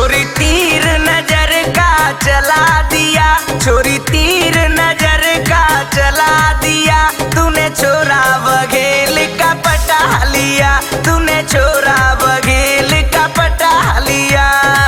छोरी तीर नजर का चला दिया, छोरी तीर नजर का चला दिया। तूने छोरा बघेल का पटा लिया, तूने छोरा बघेल का पटा लिया।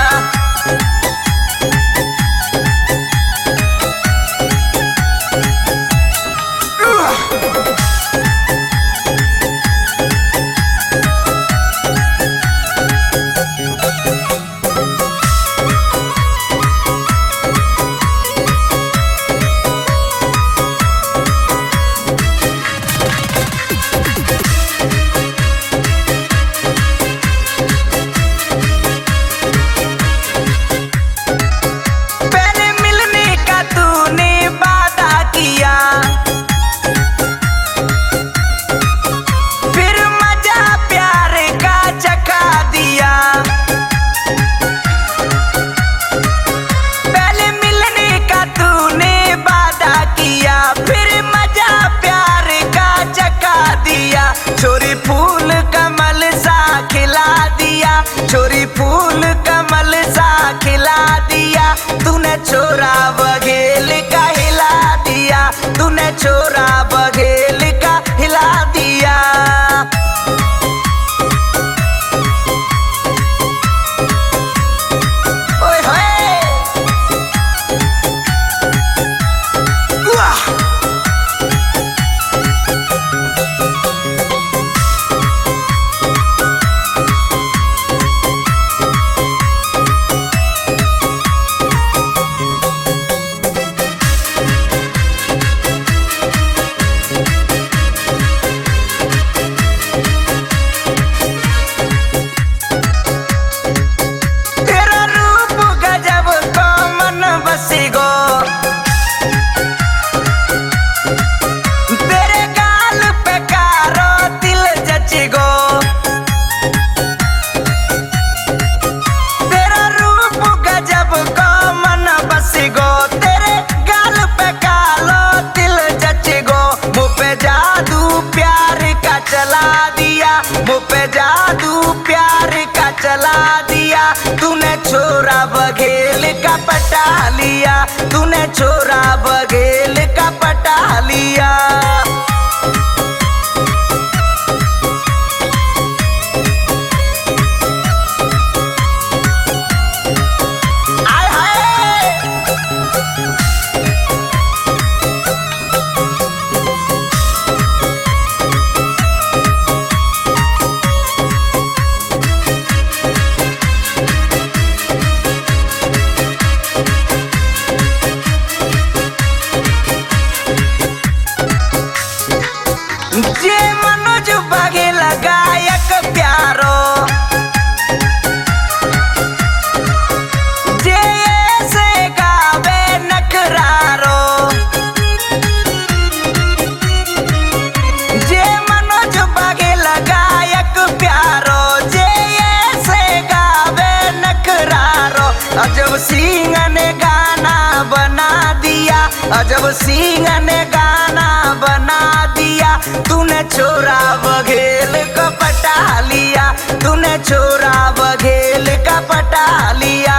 छोरी फूल कमल सा खिला दिया, छोरी फूल कमल सा खिला दिया। तूने छोरा बघेल का हिला दिया, तूने छोरा बघेल का हिला दिया। ओए होए चला दिया, मुँह पे जादू प्यार का चला दिया। तूने छोरा बघेल का पटा लिया, तूने छोरा बघेल का पटा लिया। जे मनोज बघेल गायक प्यारो, जे ऐसे गावे नखरारो। जे मनोज बघेल गायक प्यारो, जे ऐसे गावे नखरारो। अजब सिंह ने गाना बना दिया, अजब सिंह ने गाना बना दिया। तूने छोरा बघेल का पटा लिया, तूने छोरा बघेल का पटा लिया।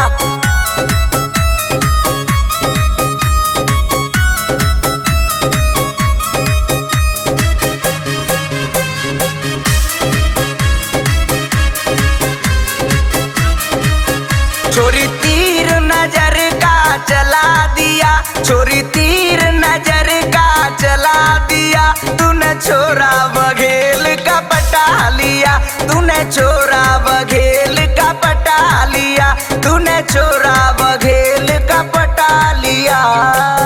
छोरी तीर नजर का चला दिया, छोरी तीर नजर का चला दिया। तूने छोरा बघेल का पटा लिया, तूने छोरा बघेल का पटा लिया, तूने छोरा बघेल का पटा लिया।